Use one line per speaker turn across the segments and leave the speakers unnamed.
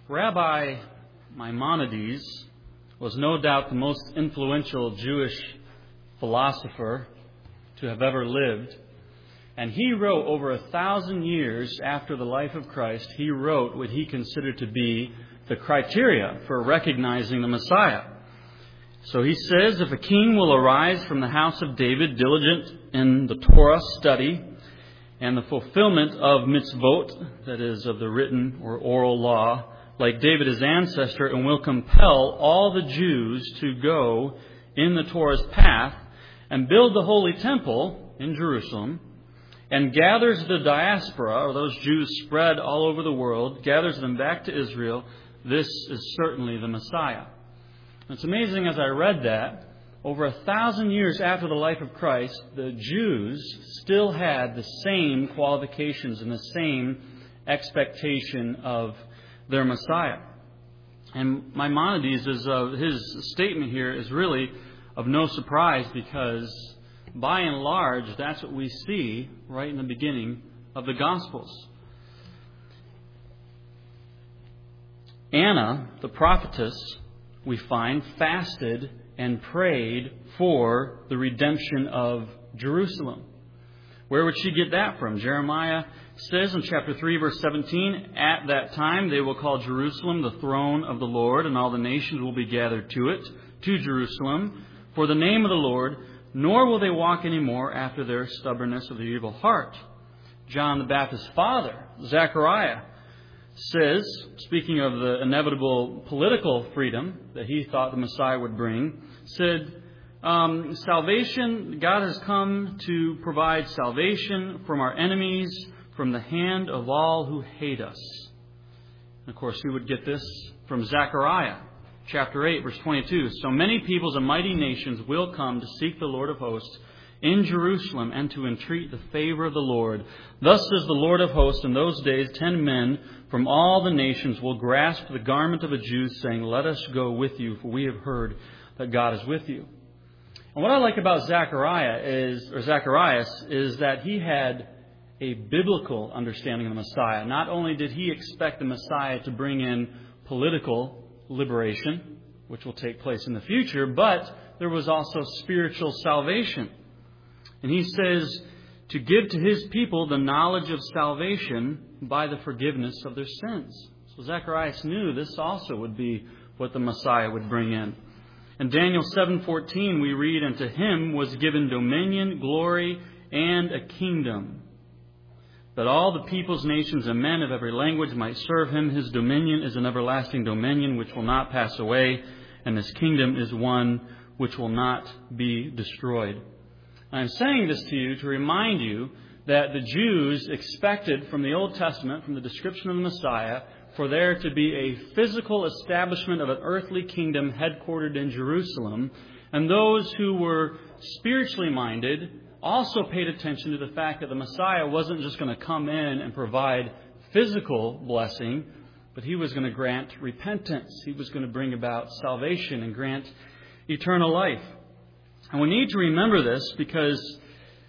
Rabbi Maimonides was no doubt the most influential Jewish philosopher to have ever lived. And he wrote over 1,000 years after the life of Christ, he wrote what he considered to be the criteria for recognizing the Messiah. So he says, if a king will arise from the house of David, diligent in the Torah study and the fulfillment of mitzvot, that is, of the written or oral law, like David his ancestor, and will compel all the Jews to go in the Torah's path and build the holy temple in Jerusalem, and gathers the diaspora, or those Jews spread all over the world, gathers them back to Israel, this is certainly the Messiah. It's amazing as I read that, over 1,000 years after the life of Christ, the Jews still had the same qualifications and the same expectation of their Messiah. And Maimonides, his statement here is really of no surprise, because by and large, that's what we see right in the beginning of the Gospels. Anna, the prophetess, we find, fasted and prayed for the redemption of Jerusalem. Where would she get that from? Jeremiah says in chapter 3, verse 17, at that time they will call Jerusalem the throne of the Lord, and all the nations will be gathered to it, to Jerusalem, for the name of the Lord, nor will they walk any more after their stubbornness of their evil heart. John the Baptist's father, Zechariah, says, speaking of the inevitable political freedom that he thought the Messiah would bring, said, salvation, God has come to provide salvation from our enemies, from the hand of all who hate us. And of course, we would get this from Zechariah, chapter 8, verse 22. So many peoples and mighty nations will come to seek the Lord of hosts in Jerusalem and to entreat the favor of the Lord. Thus says the Lord of hosts, in those days 10 men from all the nations will grasp the garment of a Jew, saying, let us go with you, for we have heard that God is with you. And what I like about Zacharias is that he had a biblical understanding of the Messiah. Not only did he expect the Messiah to bring in political liberation, which will take place in the future, but there was also spiritual salvation. And he says to give to his people the knowledge of salvation by the forgiveness of their sins. So Zacharias knew this also would be what the Messiah would bring in. In Daniel 7:14 we read, and to him was given dominion, glory, and a kingdom, that all the peoples, nations, and men of every language might serve him. His dominion is an everlasting dominion which will not pass away, and his kingdom is one which will not be destroyed. I'm saying this to you to remind you that the Jews expected from the Old Testament, from the description of the Messiah, for there to be a physical establishment of an earthly kingdom headquartered in Jerusalem. And those who were spiritually minded also paid attention to the fact that the Messiah wasn't just going to come in and provide physical blessing, but he was going to grant repentance. He was going to bring about salvation and grant eternal life. And we need to remember this, because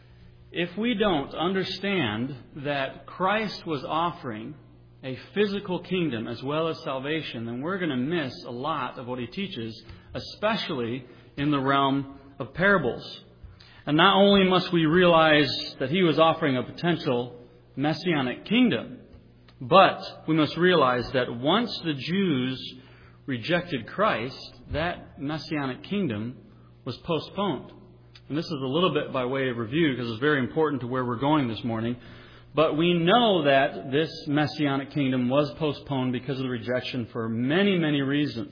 if we don't understand that Christ was offering a physical kingdom as well as salvation, then we're going to miss a lot of what he teaches, especially in the realm of parables. And not only must we realize that he was offering a potential messianic kingdom, but we must realize that once the Jews rejected Christ, that messianic kingdom was postponed. And this is a little bit by way of review, because it's very important to where we're going this morning. But we know that this messianic kingdom was postponed because of the rejection for many, many reasons.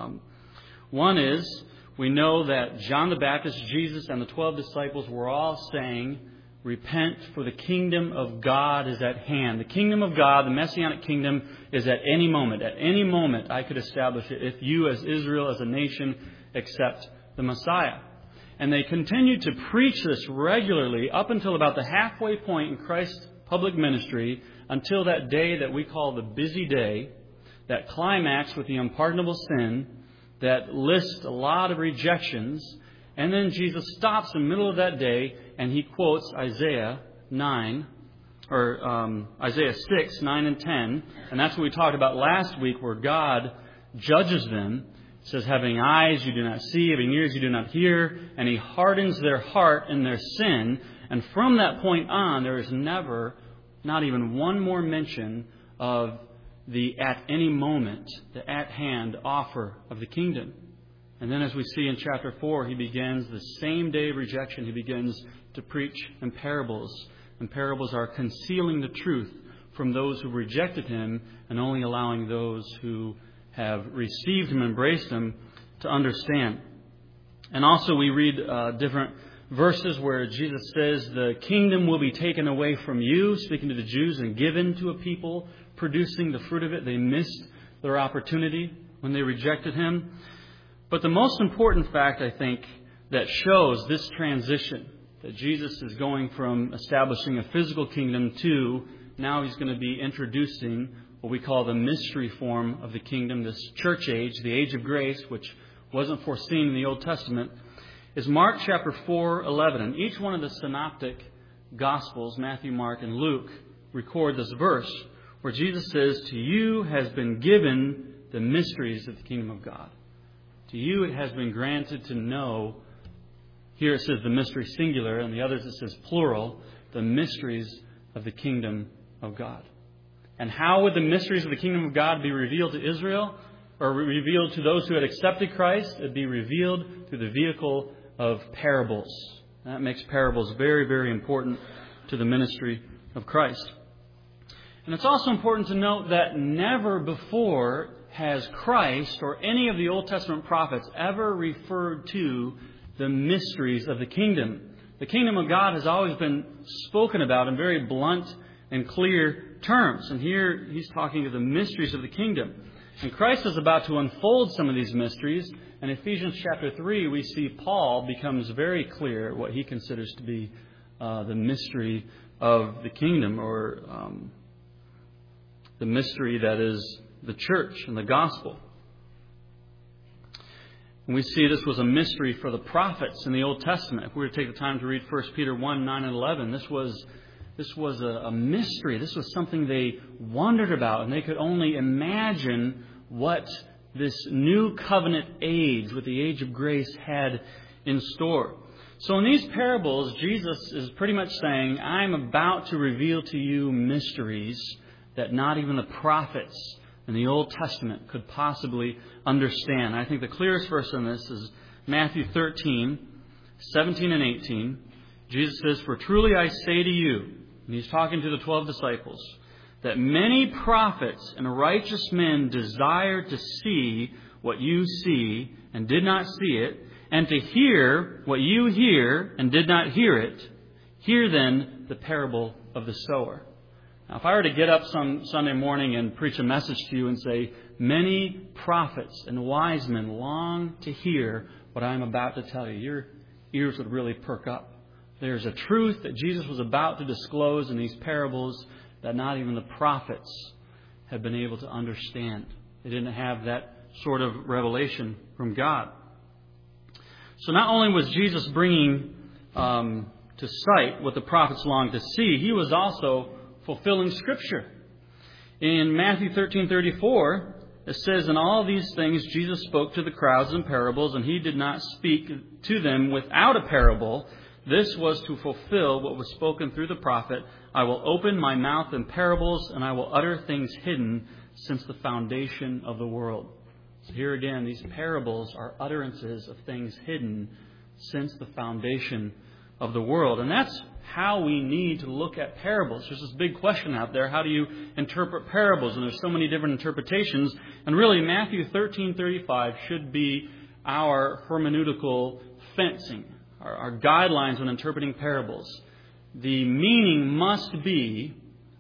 One is, we know that John the Baptist, Jesus, and the 12 disciples were all saying, repent, for the kingdom of God is at hand. The kingdom of God, the messianic kingdom, is at any moment. At any moment, I could establish it if you, as Israel, as a nation, accept the Messiah. And they continued to preach this regularly up until about the halfway point in Christ's public ministry, until that day that we call the busy day, that climax with the unpardonable sin, that lists a lot of rejections. And then Jesus stops in the middle of that day and he quotes Isaiah 9 Isaiah 6, 9, and 10. And that's what we talked about last week, where God judges them. It says, having eyes you do not see, having ears you do not hear, and He hardens their heart in their sin. And from that point on, there is never, not even one more mention of the at any moment, the at hand offer of the kingdom. And then as we see in chapter 4, He begins the same day of rejection. He begins to preach in parables. And parables are concealing the truth from those who rejected Him and only allowing those who have received Him, embraced Him, to understand. And also we read different verses where Jesus says, the kingdom will be taken away from you, speaking to the Jews, and given to a people producing the fruit of it. They missed their opportunity when they rejected Him. But the most important fact, I think, that shows this transition, that Jesus is going from establishing a physical kingdom to now He's going to be introducing what we call the mystery form of the kingdom, this church age, the age of grace, which wasn't foreseen in the Old Testament, is Mark chapter 4:11. And each one of the synoptic Gospels, Matthew, Mark, and Luke, record this verse where Jesus says, to you has been given the mysteries of the kingdom of God. To you it has been granted to know, here it says the mystery singular, and the others it says plural, the mysteries of the kingdom of God. And how would the mysteries of the kingdom of God be revealed to Israel, or revealed to those who had accepted Christ? It would be revealed through the vehicle of parables. That makes parables very, very important to the ministry of Christ. And it's also important to note that never before has Christ or any of the Old Testament prophets ever referred to the mysteries of the kingdom. The kingdom of God has always been spoken about in very blunt and clear terms. And here He's talking of the mysteries of the kingdom. And Christ is about to unfold some of these mysteries. In Ephesians chapter 3, we see Paul becomes very clear what he considers to be the mystery of the kingdom, or the mystery that is the church and the gospel. And we see this was a mystery for the prophets in the Old Testament. If we were to take the time to read 1 Peter 1, 9 and 11, this was a mystery. This was something they wondered about, and they could only imagine what this new covenant age, with the age of grace, had in store. So in these parables, Jesus is pretty much saying, I'm about to reveal to you mysteries that not even the prophets in the Old Testament could possibly understand. I think the clearest verse on this is Matthew 13, 17 and 18. Jesus says, for truly I say to you, and He's talking to the 12 disciples, that many prophets and righteous men desired to see what you see and did not see it, and to hear what you hear and did not hear it. Hear then the parable of the sower. Now, if I were to get up some Sunday morning and preach a message to you and say, many prophets and wise men long to hear what I'm about to tell you, your ears would really perk up. There's a truth that Jesus was about to disclose in these parables that not even the prophets have been able to understand. They didn't have that sort of revelation from God. So not only was Jesus bringing to sight what the prophets longed to see, He was also fulfilling Scripture. In Matthew 13:34, it says, in all these things Jesus spoke to the crowds in parables, and He did not speak to them without a parable. This was to fulfill what was spoken through the prophet, I will open my mouth in parables, and I will utter things hidden since the foundation of the world. So here again, these parables are utterances of things hidden since the foundation of the world. And that's how we need to look at parables. There's this big question out there. How do you interpret parables? And there's so many different interpretations. And really, Matthew 13:35 should be our hermeneutical fencing, our guidelines when interpreting parables. The meaning must be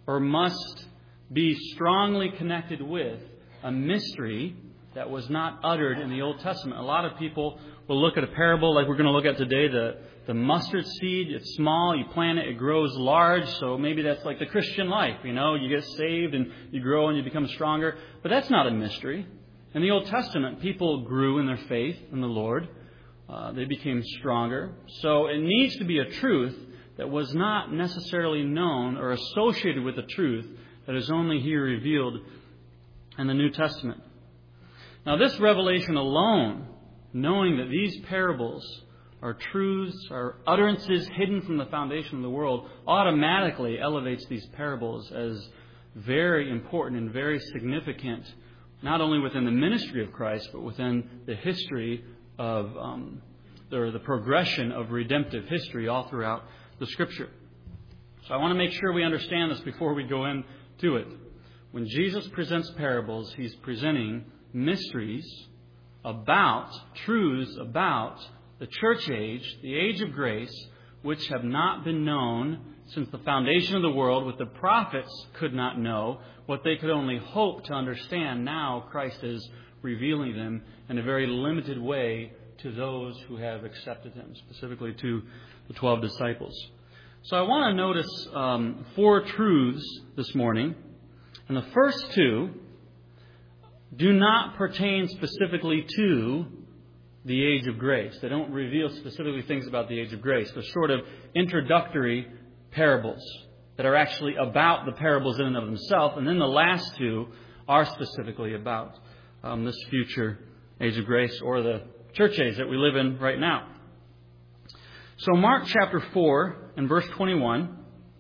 strongly connected with a mystery that was not uttered in the Old Testament. A lot of people will look at a parable like we're going to look at today, the mustard seed. It's small, you plant it, it grows large. So maybe that's like the Christian life. You get saved and you grow and you become stronger. But that's not a mystery. In the Old Testament, people grew in their faith in the Lord. They became stronger. So it needs to be a truth that was not necessarily known or associated with the truth that is only here revealed in the New Testament. Now, this revelation alone, knowing that these parables are truths, are utterances hidden from the foundation of the world, automatically elevates these parables as very important and very significant, not only within the ministry of Christ, but within the history of the progression of redemptive history all throughout the Scripture. So I want to make sure we understand this before we go into it. When Jesus presents parables, He's presenting mysteries about, truths about the church age, the age of grace, which have not been known since the foundation of the world, what the prophets could not know, what they could only hope to understand. Now Christ is revealing them in a very limited way to those who have accepted Him, specifically to the 12 disciples. So I want to notice 4 truths this morning. And the first 2 do not pertain specifically to the age of grace. They don't reveal specifically things about the age of grace. They're sort of introductory parables that are actually about the parables in and of themselves. And then the last 2 are specifically about this future age of grace, or the church age that we live in right now. So Mark chapter 4 and verse 21.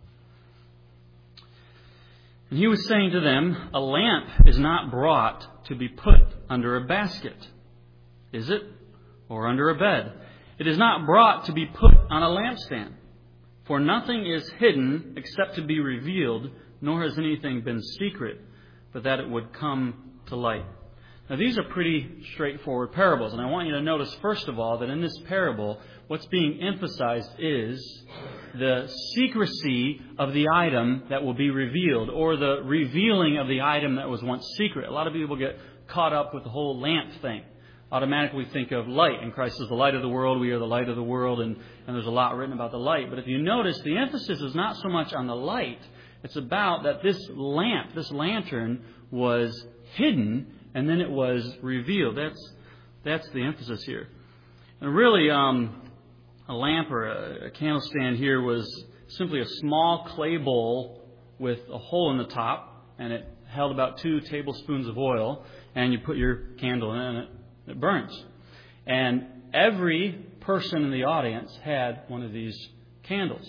And He was saying to them, "A lamp is not brought to be put under a basket, is it? Or under a bed. It is not brought to be put on a lampstand. For nothing is hidden except to be revealed, nor has anything been secret, but that it would come to light." Now, these are pretty straightforward parables. And I want you to notice, first of all, that in this parable, what's being emphasized is the secrecy of the item that will be revealed, or the revealing of the item that was once secret. A lot of people get caught up with the whole lamp thing. Automatically think of light, and Christ is the light of the world, we are the light of the world, and there's a lot written about the light. But if you notice, the emphasis is not so much on the light, it's about that this lamp, this lantern, was hidden, and then it was revealed. That's the emphasis here. And really, a lamp or a candle stand here was simply a small clay bowl with a hole in the top, and it held about 2 tablespoons of oil, and you put your candle in it, it burns. And every person in the audience had one of these candles.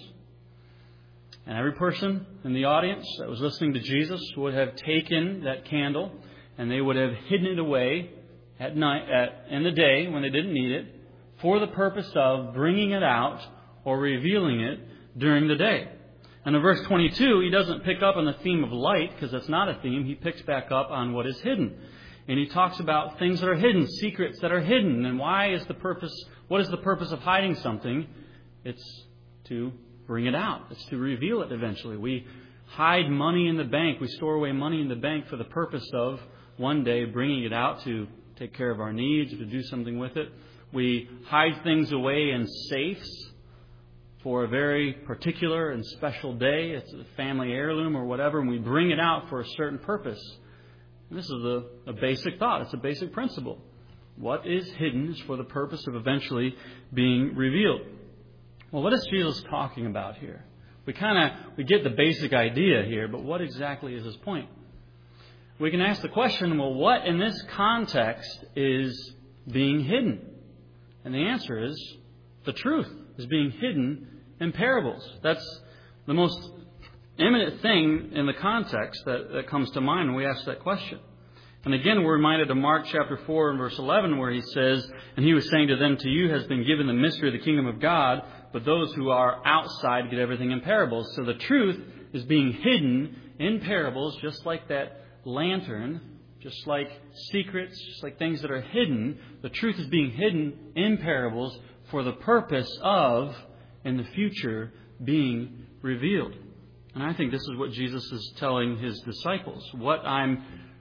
And every person in the audience that was listening to Jesus would have taken that candle, and they would have hidden it away at night, in the day when they didn't need it, for the purpose of bringing it out or revealing it during the day. And in verse 22, he doesn't pick up on the theme of light, because that's not a theme. He picks back up on what is hidden. And he talks about things that are hidden, secrets that are hidden. And what is the purpose of hiding something? It's to bring it out. It's to reveal it eventually. We hide money in the bank. We store away money in the bank for the purpose of one day bringing it out to take care of our needs or to do something with it. We hide things away in safes for a very particular and special day. It's a family heirloom or whatever, and we bring it out for a certain purpose. And this is a basic thought. It's a basic principle. What is hidden is for the purpose of eventually being revealed. Well, what is Jesus talking about here? We get the basic idea here, but what exactly is his point? We can ask the question, well, what in this context is being hidden? And the answer is the truth is being hidden in parables. That's the most eminent thing in the context that comes to mind when we ask that question. And again, we're reminded of Mark chapter 4 and verse 11, where he says, "And he was saying to them, to you has been given the mystery of the kingdom of God, but those who are outside get everything in parables." So the truth is being hidden in parables, just like that lantern, just like secrets, just like things that are hidden. The truth is being hidden in parables for the purpose of, in the future, being revealed. And I think this is what Jesus is telling his disciples. What I'm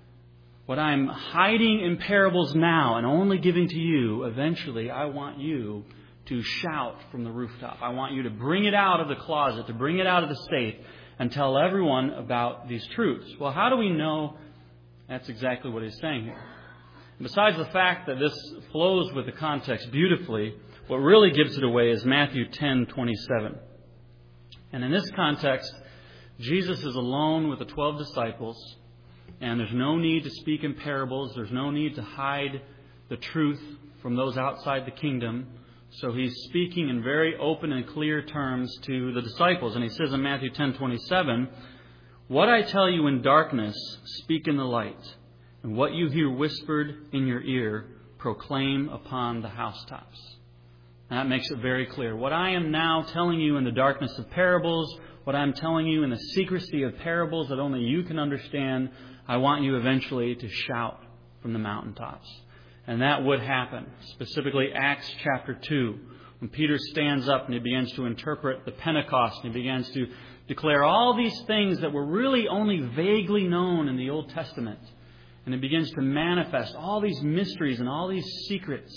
hiding in parables now and only giving to you, eventually I want you to shout from the rooftop. I want you to bring it out of the closet, to bring it out of the safe, and tell everyone about these truths. Well, how do we know that's exactly what he's saying here? Besides the fact that this flows with the context beautifully, what really gives it away is Matthew 10:27. And in this context, Jesus is alone with the 12 disciples, and there's no need to speak in parables. There's no need to hide the truth from those outside the kingdom. So he's speaking in very open and clear terms to the disciples. And he says in Matthew 10:27, "What I tell you in darkness, speak in the light. And what you hear whispered in your ear, proclaim upon the housetops." And that makes it very clear. What I am now telling you in the darkness of parables, what I'm telling you in the secrecy of parables that only you can understand, I want you eventually to shout from the mountaintops. And that would happen. Specifically, Acts chapter 2, when Peter stands up and he begins to interpret the Pentecost, and he begins to declare all these things that were really only vaguely known in the Old Testament. And he begins to manifest all these mysteries and all these secrets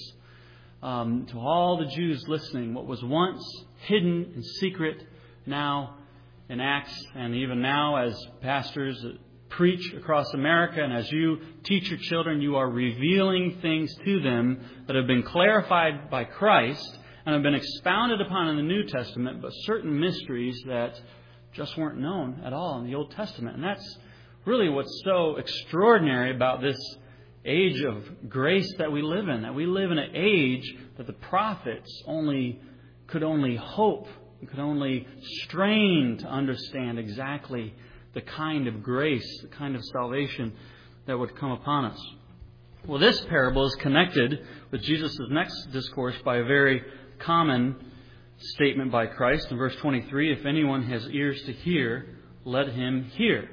to all the Jews listening. What was once hidden and secret, now in Acts, and even now as pastors preach across America, and as you teach your children, you are revealing things to them that have been clarified by Christ and have been expounded upon in the New Testament, but certain mysteries that just weren't known at all in the Old Testament. And that's really what's so extraordinary about this age of grace that we live in. That we live in an age that the prophets could only hope, could only strain to understand exactly the kind of grace, the kind of salvation that would come upon us. Well, this parable is connected with Jesus' next discourse by a very common statement by Christ. In verse 23, "If anyone has ears to hear, let him hear."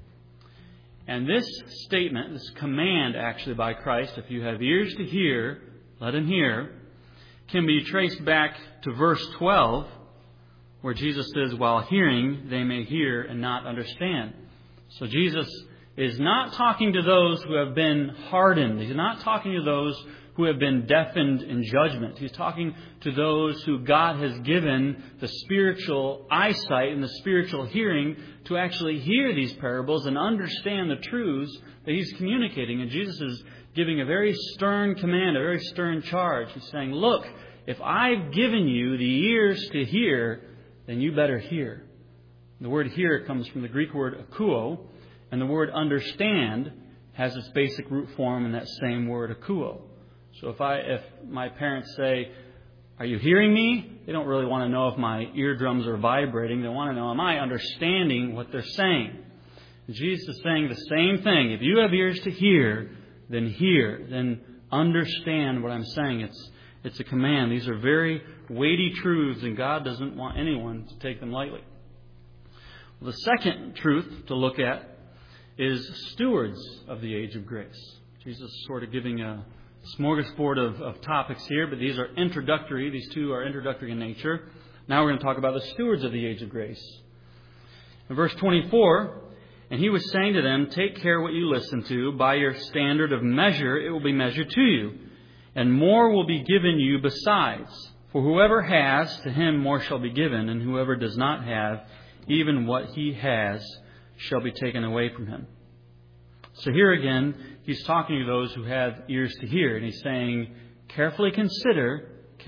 And this statement, this command actually by Christ, if you have ears to hear, let him hear, can be traced back to verse 12, where Jesus says, "While hearing, they may hear and not understand." So Jesus is not talking to those who have been hardened. He's not talking to those who have been deafened in judgment. He's talking to those who God has given the spiritual eyesight and the spiritual hearing to actually hear these parables and understand the truths that He's communicating. And Jesus is giving a very stern command, a very stern charge. He's saying, look, if I've given you the ears to hear, then you better hear. The word hear comes from the Greek word akuo, and the word understand has its basic root form in that same word akuo. So if my parents say, "Are you hearing me?" they don't really want to know if my eardrums are vibrating. They want to know, am I understanding what they're saying? And Jesus is saying the same thing. If you have ears to hear, then understand what I'm saying. It's a command. These are very weighty truths, and God doesn't want anyone to take them lightly. Well, the second truth to look at is stewards of the age of grace. Jesus is sort of giving a smorgasbord of topics here, but these are introductory. These two are introductory in nature. Now we're going to talk about the stewards of the age of grace. In verse 24, "And he was saying to them, take care what you listen to. By your standard of measure, it will be measured to you. And more will be given you besides. For whoever has, to him more shall be given. And whoever does not have, even what he has shall be taken away from him." So here again, he's talking to those who have ears to hear. And he's saying, carefully consider,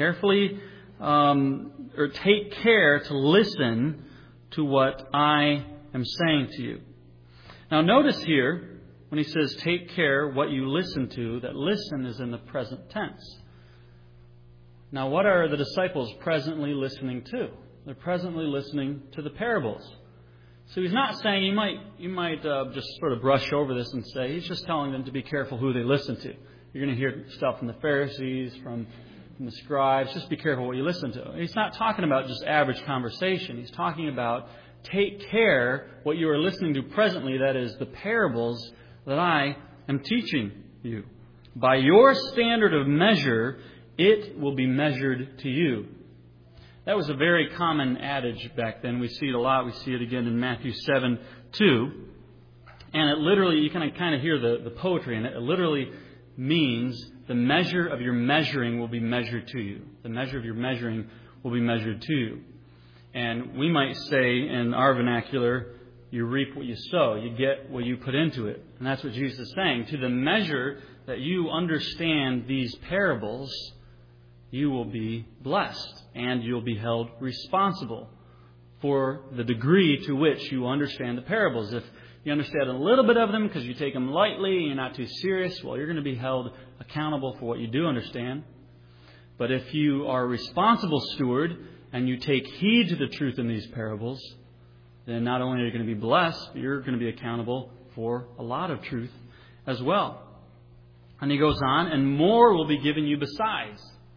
or take care to listen to what I am saying to you. Now notice here, when he says, take care what you listen to, that listen is in the present tense. Now what are the disciples presently listening to? They're presently listening to the parables. So he's not saying, you might just sort of brush over this and say, he's just telling them to be careful who they listen to. You're going to hear stuff from the Pharisees, from the scribes. Just be careful what you listen to. He's not talking about just average conversation. He's talking about take care what you are listening to presently, that is the parables that I am teaching you. By your standard of measure, it will be measured to you. That was a very common adage back then. We see it a lot. We see it again in Matthew 7:2. And it literally, you can kind of hear the poetry in it. It literally means the measure of your measuring will be measured to you. The measure of your measuring will be measured to you. And we might say in our vernacular, you reap what you sow. You get what you put into it. And that's what Jesus is saying. To the measure that you understand these parables, you will be blessed and you'll be held responsible for the degree to which you understand the parables. If you understand a little bit of them because you take them lightly and you're not too serious, well, you're going to be held accountable for what you do understand. But if you are a responsible steward and you take heed to the truth in these parables, then not only are you going to be blessed, but you're going to be accountable for a lot of truth as well. And he goes on, and more will be given you besides.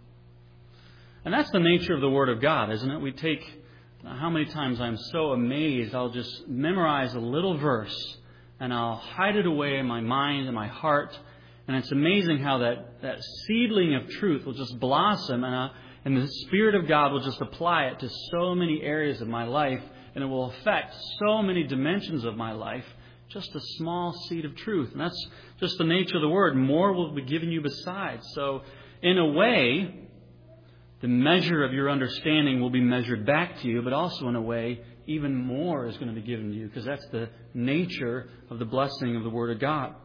And that's the nature of the Word of God, isn't it? We take, how many times I'm so amazed, I'll just memorize a little verse and I'll hide it away in my mind and my heart. And it's amazing how that seedling of truth will just blossom and the Spirit of God will just apply it to so many areas of my life, and it will affect so many dimensions of my life. Just a small seed of truth. And that's just the nature of the Word. More will be given you besides. So, in a way, the measure of your understanding will be measured back to you, but also in a way, even more is going to be given to you, because that's the nature of the blessing of the Word of God.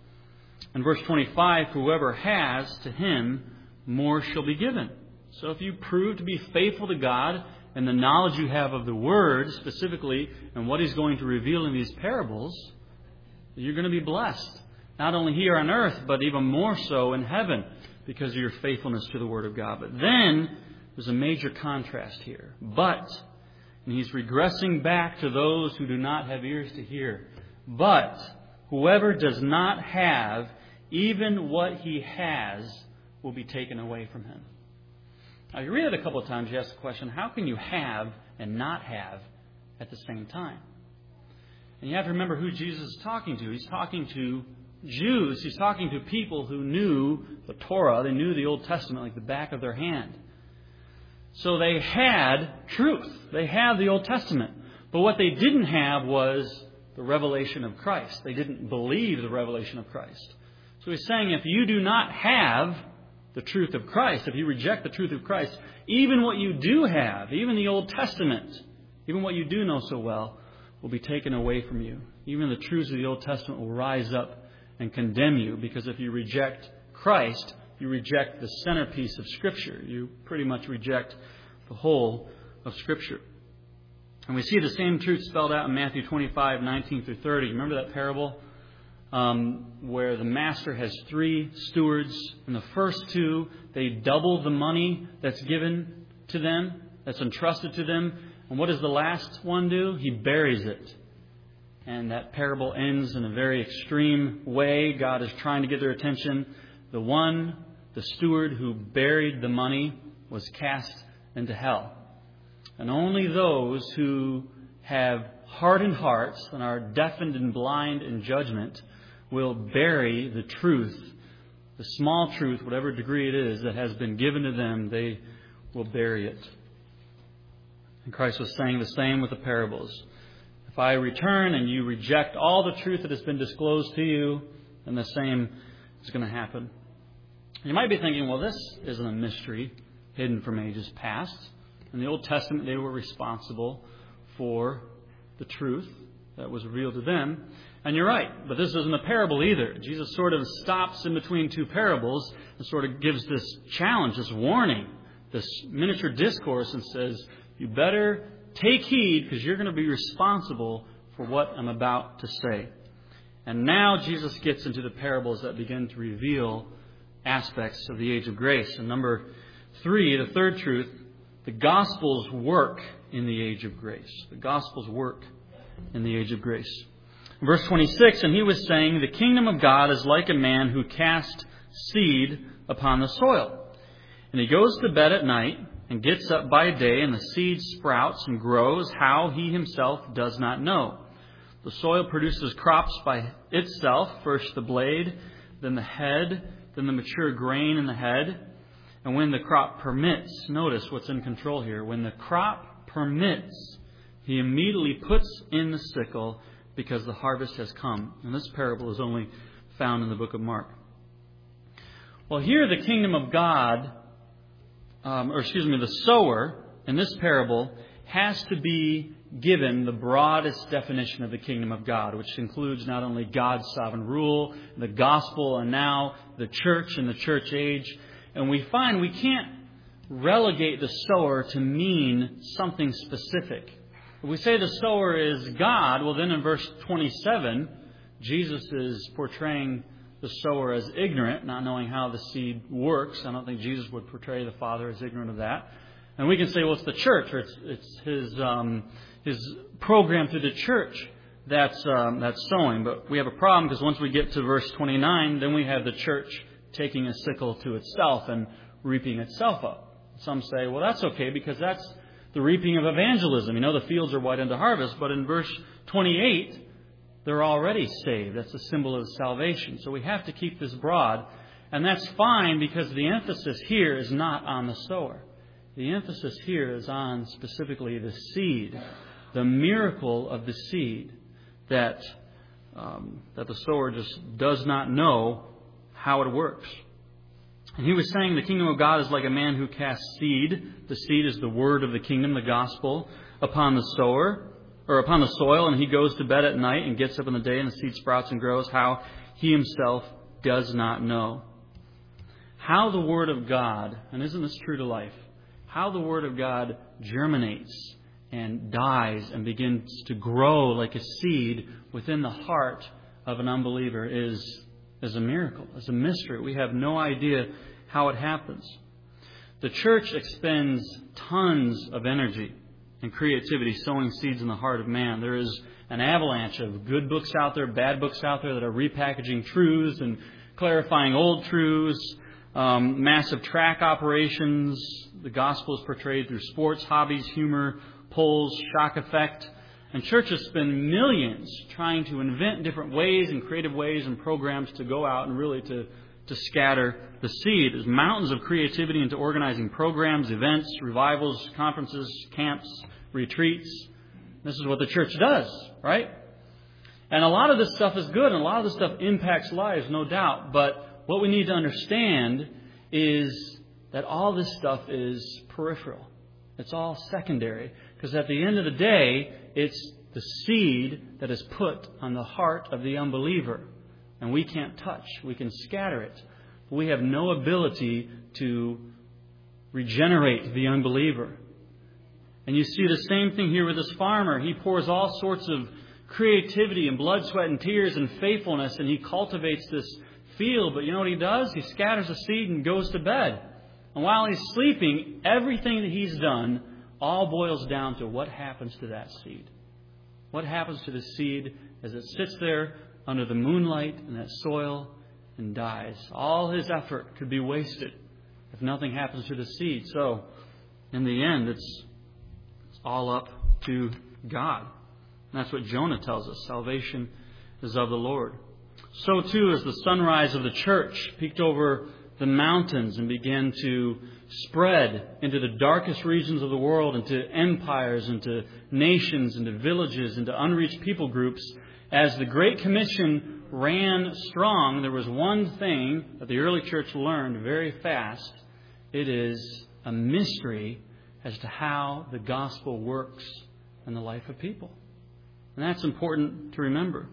In verse 25, whoever has, to him more shall be given. So if you prove to be faithful to God and the knowledge you have of the Word specifically and what He's going to reveal in these parables, you're going to be blessed. Not only here on earth, but even more so in heaven because of your faithfulness to the Word of God. But then there's a major contrast here. But, and he's regressing back to those who do not have ears to hear. But whoever does not have, even what he has will be taken away from him. Now, you read it a couple of times, you ask the question, how can you have and not have at the same time? And you have to remember who Jesus is talking to. He's talking to Jews. He's talking to people who knew the Torah. They knew the Old Testament like the back of their hand. So they had truth. They had the Old Testament. But what they didn't have was the revelation of Christ. They didn't believe the revelation of Christ. So he's saying if you do not have the truth of Christ, if you reject the truth of Christ, even what you do have, even the Old Testament, even what you do know so well, will be taken away from you. Even the truths of the Old Testament will rise up and condemn you, because if you reject Christ, you reject the centerpiece of Scripture. You pretty much reject the whole of Scripture. And we see the same truth spelled out in Matthew 25, 19 through 30. Remember that parable where the master has 3 stewards, and the first 2, they double the money that's given to them, that's entrusted to them. And what does the last one do? He buries it. And that parable ends in a very extreme way. God is trying to get their attention. The steward who buried the money, was cast into hell. And only those who have hardened hearts and are deafened and blind in judgment will bury the truth, the small truth, whatever degree it is, that has been given to them. They will bury it. And Christ was saying the same with the parables. If I return and you reject all the truth that has been disclosed to you, then the same is going to happen. You might be thinking, well, this isn't a mystery hidden from ages past. In the Old Testament, they were responsible for the truth that was revealed to them. And you're right, but this isn't a parable either. Jesus sort of stops in between 2 parables and sort of gives this challenge, this warning, this miniature discourse, and says, you better take heed because you're going to be responsible for what I'm about to say. And now Jesus gets into the parables that begin to reveal aspects of the age of grace. And number 3, the third truth, the Gospels work in the age of grace. The Gospels work in the age of grace. Verse 26, and he was saying, the kingdom of God is like a man who cast seed upon the soil. And he goes to bed at night and gets up by day, and the seed sprouts and grows, how he himself does not know. The soil produces crops by itself, first the blade, then the head, then the mature grain in the head. And when the crop permits, notice what's in control here. When the crop permits, he immediately puts in the sickle because the harvest has come. And this parable is only found in the book of Mark. Well, here the kingdom of God, the sower in this parable has to be given the broadest definition of the kingdom of God, which includes not only God's sovereign rule, the gospel, and now the church and the church age. And we find we can't relegate the sower to mean something specific. If we say the sower is God, well then in verse 27, Jesus is portraying the sower as ignorant, not knowing how the seed works. I don't think Jesus would portray the Father as ignorant of that. And we can say, well, it's the church, or it's his program through the church that's sowing. But we have a problem because once we get to verse 29, then we have the church taking a sickle to itself and reaping itself up. Some say, well, that's okay because that's the reaping of evangelism. The fields are white unto harvest. But in verse 28, they're already saved. That's a symbol of salvation. So we have to keep this broad. And that's fine because the emphasis here is not on the sower. The emphasis here is on specifically the seed, the miracle of the seed that the sower just does not know how it works. And he was saying the kingdom of God is like a man who casts seed. The seed is the word of the kingdom, the gospel, upon the sower, or upon the soil, and he goes to bed at night and gets up in the day and the seed sprouts and grows, how he himself does not know. How the Word of God, and isn't this true to life, how the Word of God germinates and dies and begins to grow like a seed within the heart of an unbeliever is a miracle, is a mystery. We have no idea how it happens. The church expends tons of energy and creativity sowing seeds in the heart of man. There is an avalanche of good books out there, bad books out there that are repackaging truths and clarifying old truths, massive track operations. The gospel is portrayed through sports, hobbies, humor, polls, shock effect. And churches spend millions trying to invent different ways and creative ways and programs to go out and really to scatter the seed. There's mountains of creativity into organizing programs, events, revivals, conferences, camps, retreats. This is what the church does, right? And a lot of this stuff is good and a lot of this stuff impacts lives, no doubt. But what we need to understand is that all this stuff is peripheral. It's all secondary. Because at the end of the day, it's the seed that is put on the heart of the unbeliever. And we can't touch. We can scatter it. But we have no ability to regenerate the unbeliever. And you see the same thing here with this farmer. He pours all sorts of creativity and blood, sweat, and tears and faithfulness, and he cultivates this field. But you know what he does? He scatters the seed and goes to bed. And while he's sleeping, everything that he's done all boils down to what happens to that seed. What happens to the seed as it sits there under the moonlight in that soil and dies. All his effort could be wasted if nothing happens to the seed. So, in the end, it's all up to God. And that's what Jonah tells us. Salvation is of the Lord. So too is the sunrise of the church peeked over the mountains and began to spread into the darkest regions of the world, into empires, into nations, into villages, into unreached people groups. As the Great Commission ran strong, there was one thing that the early church learned very fast. It is a mystery as to how the gospel works in the life of people. And that's important to remember.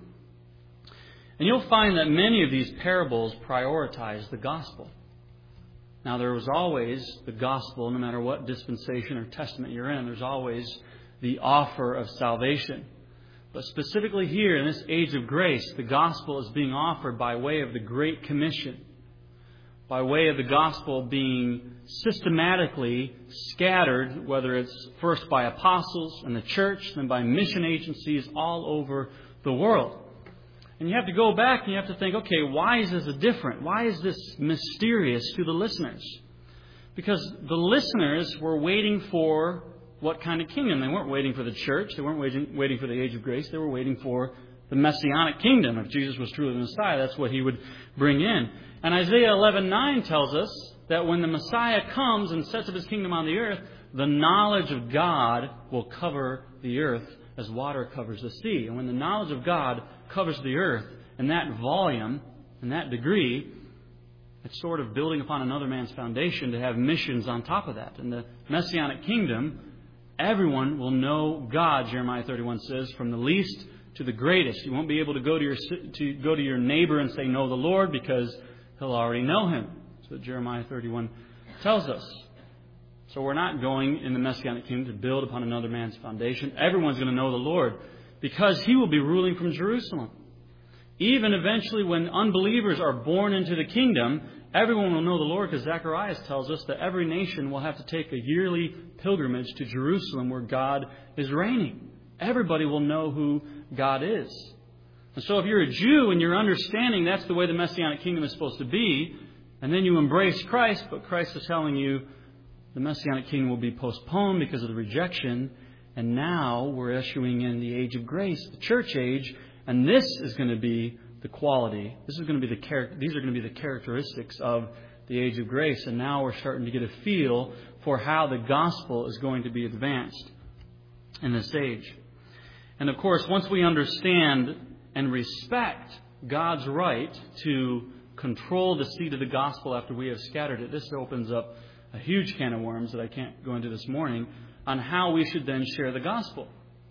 And you'll find that many of these parables prioritize the gospel. Now, there was always the gospel, no matter what dispensation or testament you're in, there's always the offer of salvation. But specifically here, in this age of grace, the gospel is being offered by way of the Great Commission, by way of the gospel being systematically scattered, whether it's first by apostles and the church, then by mission agencies all over the world. And you have to go back and you have to think, okay, why is this different? Why is this mysterious to the listeners? Because the listeners were waiting for what kind of kingdom? They weren't waiting for the church. They weren't waiting for the age of grace. They were waiting for the Messianic kingdom. If Jesus was truly the Messiah, that's what he would bring in. And Isaiah 11:9 tells us that when the Messiah comes and sets up his kingdom on the earth, the knowledge of God will cover the earth as water covers the sea. And when the knowledge of God covers the earth in that volume, in that degree, it's sort of building upon another man's foundation to have missions on top of that. In the Messianic kingdom, everyone will know God, Jeremiah 31 says, from the least to the greatest. You won't be able to go to your neighbor and say, know the Lord, because he'll already know him. That's what Jeremiah 31 tells us. So we're not going in the Messianic kingdom to build upon another man's foundation. Everyone's going to know the Lord because He will be ruling from Jerusalem. Even eventually when unbelievers are born into the kingdom, everyone will know the Lord, because Zechariah tells us that every nation will have to take a yearly pilgrimage to Jerusalem where God is reigning. Everybody will know who God is. And so if you're a Jew and you're understanding that's the way the Messianic kingdom is supposed to be, and then you embrace Christ, but Christ is telling you the Messianic kingdom will be postponed because of the rejection, and now we're issuing in the age of grace, the church age, and this is going to be the quality. These are going to be the characteristics of the age of grace, and now we're starting to get a feel for how the gospel is going to be advanced in this age. And of course, once we understand and respect God's right to control the seed of the gospel after we have scattered it, this opens up a huge can of worms that I can't go into this morning on how we should then share the gospel.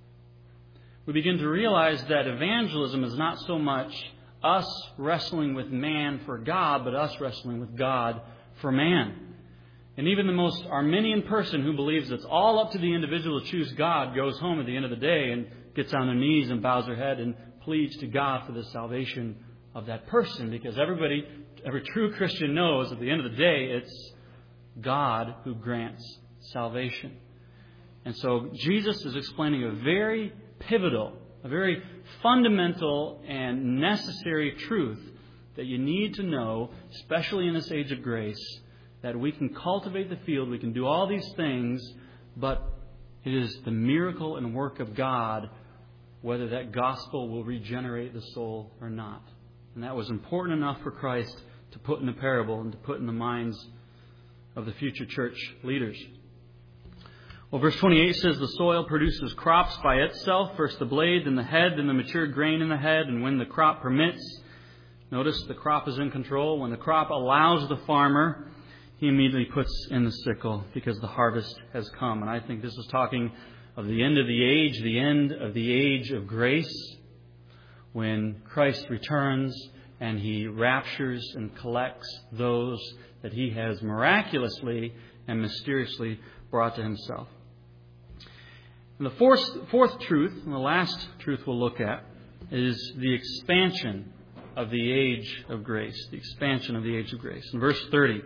We begin to realize that evangelism is not so much us wrestling with man for God, but us wrestling with God for man. And even the most Arminian person who believes it's all up to the individual to choose God goes home at the end of the day and gets on their knees and bows their head and pleads to God for the salvation of that person, because every true Christian knows at the end of the day it's God who grants salvation. And so Jesus is explaining a very pivotal, a very fundamental and necessary truth that you need to know, especially in this age of grace, that we can cultivate the field, we can do all these things, but it is the miracle and work of God whether that gospel will regenerate the soul or not. And that was important enough for Christ to put in the parable and to put in the minds of the future church leaders. Well, verse 28 says, the soil produces crops by itself, first the blade, then the head, then the mature grain in the head, and when the crop permits, notice the crop is in control. When the crop allows the farmer, he immediately puts in the sickle because the harvest has come. And I think this is talking of the end of the age of grace, when Christ returns and He raptures and collects those that He has miraculously and mysteriously brought to Himself. And the fourth truth, and the last truth we'll look at, is the expansion of the age of grace. The expansion of the age of grace. In verse 30,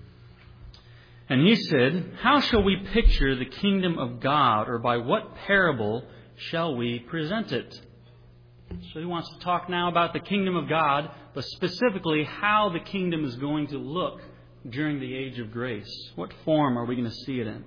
and He said, how shall we picture the kingdom of God, or by what parable shall we present it? So He wants to talk now about the kingdom of God, but specifically how the kingdom is going to look during the age of grace. What form are we going to see it in?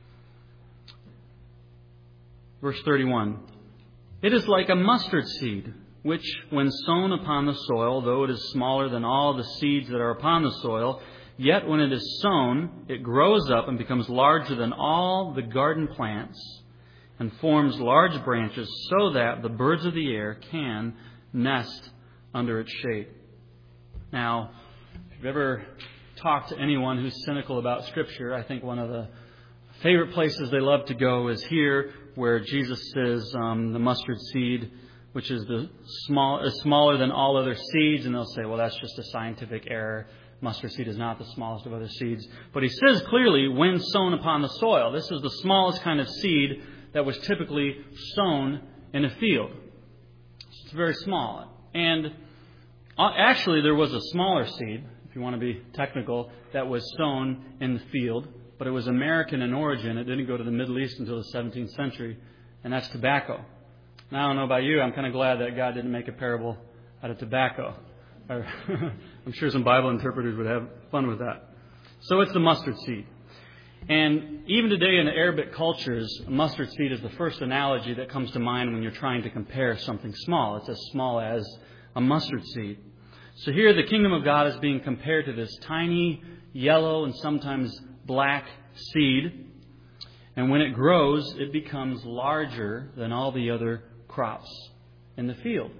Verse 31. It is like a mustard seed, which when sown upon the soil, though it is smaller than all the seeds that are upon the soil, yet when it is sown, it grows up and becomes larger than all the garden plants and forms large branches so that the birds of the air can nest under its shade. Now, if you've ever talked to anyone who's cynical about Scripture, I think one of the favorite places they love to go is here, where Jesus says the mustard seed, which is smaller than all other seeds, and they'll say, well, that's just a scientific error. Mustard seed is not the smallest of other seeds. But He says clearly, when sown upon the soil. This is the smallest kind of seed that was typically sown in a field. It's very small. And actually, there was a smaller seed, if you want to be technical, that was sown in the field. But it was American in origin. It didn't go to the Middle East until the 17th century. And that's tobacco. Now, I don't know about you. I'm kind of glad that God didn't make a parable out of tobacco. I'm sure some Bible interpreters would have fun with that. So it's the mustard seed. And even today in the Arabic cultures, mustard seed is the first analogy that comes to mind when you're trying to compare something small. It's as small as a mustard seed. So here the kingdom of God is being compared to this tiny yellow and sometimes black seed. And when it grows, it becomes larger than all the other crops in the field.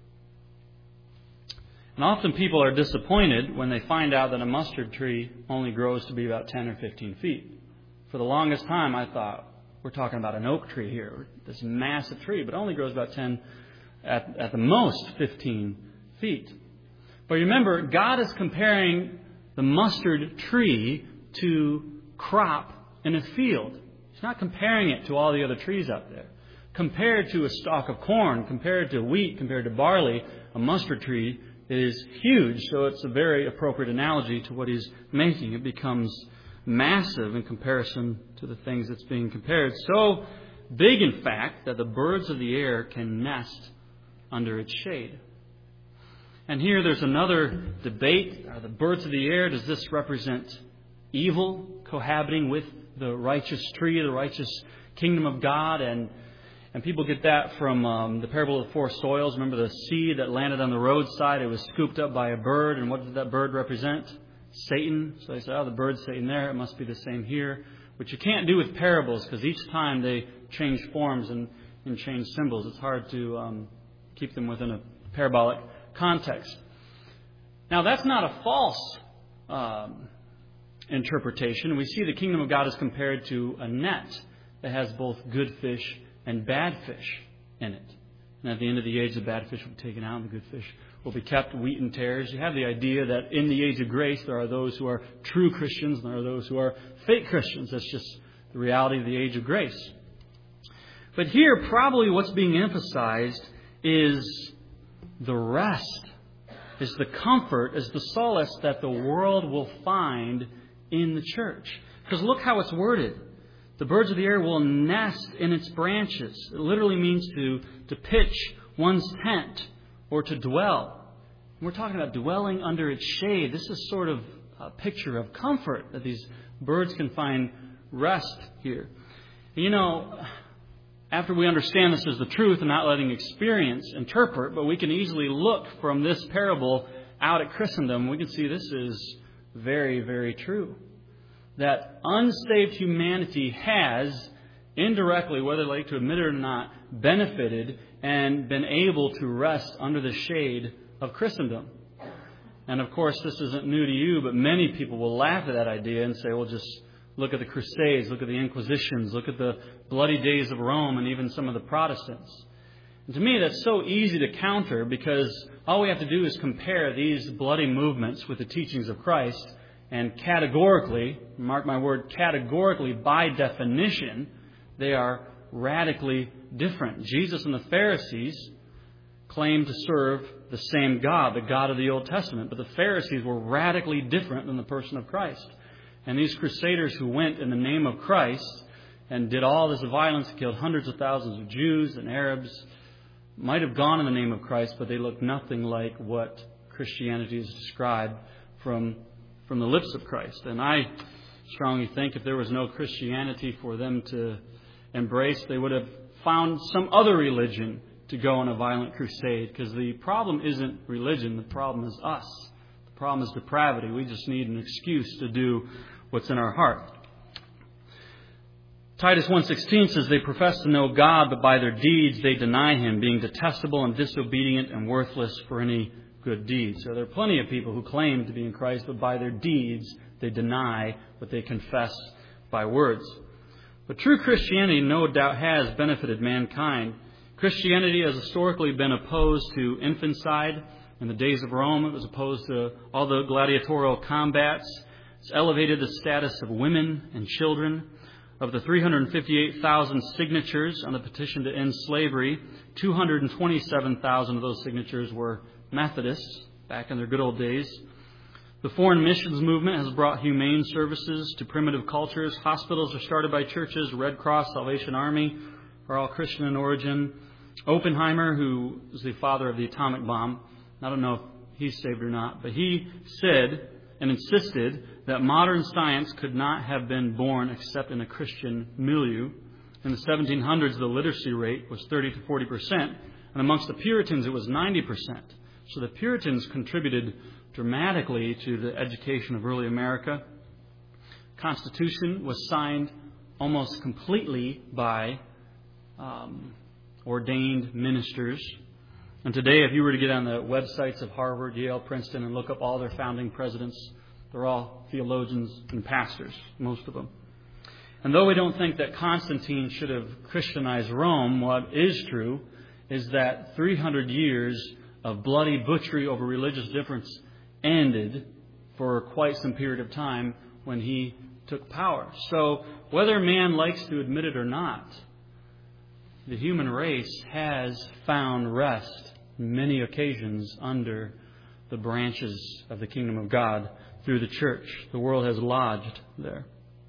And often people are disappointed when they find out that a mustard tree only grows to be about 10 or 15 feet. For the longest time, I thought, we're talking about an oak tree here, this massive tree, but it only grows about 10, at the most 15 feet. But remember, God is comparing the mustard tree to crop in a field. He's not comparing it to all the other trees out there. Compared to a stalk of corn, compared to wheat, compared to barley, a mustard tree is huge. So it's a very appropriate analogy to what he's making. It becomes massive in comparison to the things that's being compared. So big, in fact, that the birds of the air can nest under its shade. And here there's another debate. Are the birds of the air, does this represent evil cohabiting with the righteous tree, the righteous kingdom of God? And people get that from the parable of the four soils. Remember the seed that landed on the roadside? It was scooped up by a bird. And what did that bird represent? Satan. So they say, the bird's Satan there. It must be the same here. Which you can't do with parables, because each time they change forms and change symbols. It's hard to keep them within a parabolic context. Now, that's not a false interpretation. We see the kingdom of God is compared to a net that has both good fish and bad fish in it. And at the end of the age, the bad fish will be taken out and the good fish will be kept, wheat and tares. You have the idea that in the age of grace, there are those who are true Christians and there are those who are fake Christians. That's just the reality of the age of grace. But here, probably what's being emphasized is the rest, is the comfort, is the solace that the world will find in the church. Because look how it's worded. The birds of the air will nest in its branches. It literally means to pitch one's tent or to dwell. We're talking about dwelling under its shade. This is sort of a picture of comfort, that these birds can find rest here. You know, after we understand this is the truth and not letting experience interpret, but we can easily look from this parable out at Christendom. We can see this is very, very true. That unsaved humanity has, indirectly, whether they like to admit it or not, benefited and been able to rest under the shade of Christendom. And of course, this isn't new to you, but many people will laugh at that idea and say, well, just look at the Crusades, look at the Inquisitions, look at the bloody days of Rome, and even some of the Protestants. And to me, that's so easy to counter, because all we have to do is compare these bloody movements with the teachings of Christ, and categorically, mark my word, categorically, by definition, they are radically different. Jesus and the Pharisees claimed to serve the same God, the God of the Old Testament, but the Pharisees were radically different than the person of Christ. And these crusaders who went in the name of Christ and did all this violence, killed hundreds of thousands of Jews and Arabs, might have gone in the name of Christ, but they looked nothing like what Christianity is described from the lips of Christ. And I strongly think if there was no Christianity for them to embrace, they would have found some other religion to go on a violent crusade. Because the problem isn't religion, the problem is us. The problem is depravity. We just need an excuse to do what's in our heart. Titus 1:16 says, they profess to know God, but by their deeds they deny Him, being detestable and disobedient and worthless for any good deeds. So there are plenty of people who claim to be in Christ, but by their deeds they deny what they confess by words. But true Christianity no doubt has benefited mankind. Christianity has historically been opposed to infanticide. In the days of Rome, it was opposed to all the gladiatorial combats. It's elevated the status of women and children. Of the 358,000 signatures on the petition to end slavery, 227,000 of those signatures were Methodists back in their good old days. The foreign missions movement has brought humane services to primitive cultures. Hospitals are started by churches. Red Cross, Salvation Army are all Christian in origin. Oppenheimer, who was the father of the atomic bomb, I don't know if he's saved or not, but he said and insisted that modern science could not have been born except in a Christian milieu. In the 1700s, the literacy rate was 30 to 40%, and amongst the Puritans, it was 90%. So the Puritans contributed dramatically to the education of early America. The Constitution was signed almost completely by ordained ministers. And today, if you were to get on the websites of Harvard, Yale, Princeton, and look up all their founding presidents, they're all theologians and pastors, most of them. And though we don't think that Constantine should have Christianized Rome, what is true is that 300 years of bloody butchery over religious difference ended for quite some period of time when he took power. So whether man likes to admit it or not, the human race has found rest on many occasions under the branches of the kingdom of God through the church. The world has lodged there.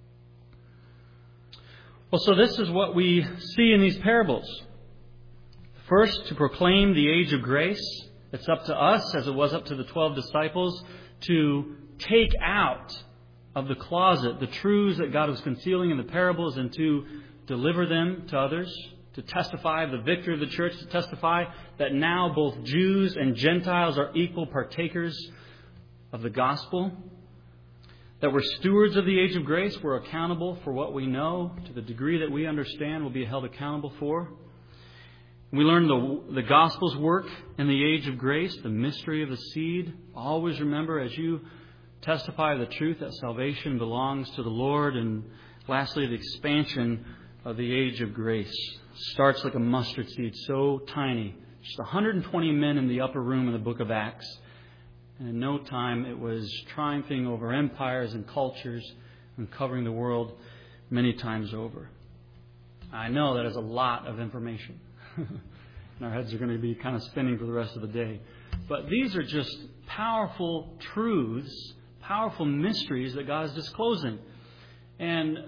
Well, so this is what we see in these parables. First, to proclaim the age of grace. It's up to us, as it was up to the 12 disciples, to take out of the closet the truths that God was concealing in the parables and to deliver them to others, to testify of the victory of the church, to testify that now both Jews and Gentiles are equal partakers of the gospel, that we're stewards of the age of grace, we're accountable for what we know to the degree that we understand, we'll be held accountable for. We learn the gospel's work in the age of grace, the mystery of the seed. Always remember, as you testify of the truth, that salvation belongs to the Lord. And lastly, the expansion of the age of grace starts like a mustard seed, so tiny. Just 120 men in the upper room in the book of Acts. And in no time, it was triumphing over empires and cultures and covering the world many times over. I know that is a lot of information. And our heads are going to be kind of spinning for the rest of the day. But these are just powerful truths, powerful mysteries that God is disclosing. And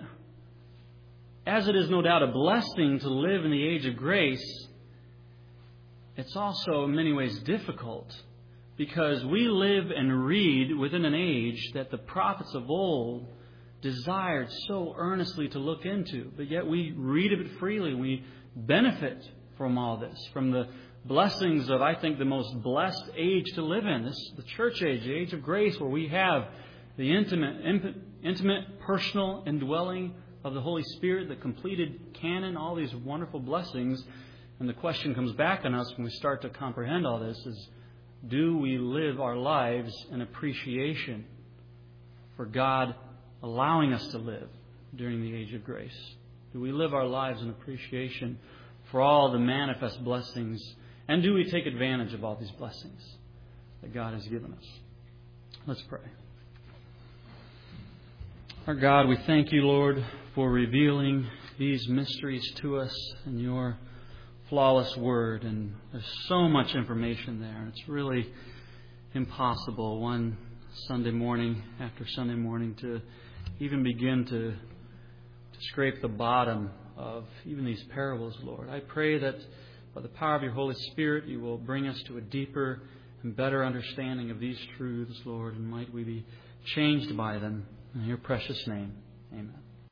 as it is no doubt a blessing to live in the age of grace, it's also in many ways difficult, because we live and read within an age that the prophets of old desired so earnestly to look into. But yet we read of it freely. We benefit from all this, from the blessings of, I think, the most blessed age to live in. This is the church age, the age of grace, where we have the intimate, personal indwelling of the Holy Spirit, the completed canon, all these wonderful blessings. And the question comes back on us when we start to comprehend all this is, do we live our lives in appreciation for God allowing us to live during the age of grace? Do we live our lives in appreciation for all the manifest blessings? And do we take advantage of all these blessings that God has given us? Let's pray. Our God, we thank you, Lord, for revealing these mysteries to us in your flawless word. And there's so much information there. It's really impossible one Sunday morning after Sunday morning to even begin to scrape the bottom of even these parables, Lord. I pray that by the power of your Holy Spirit, you will bring us to a deeper and better understanding of these truths, Lord, and might we be changed by them. In your precious name, amen.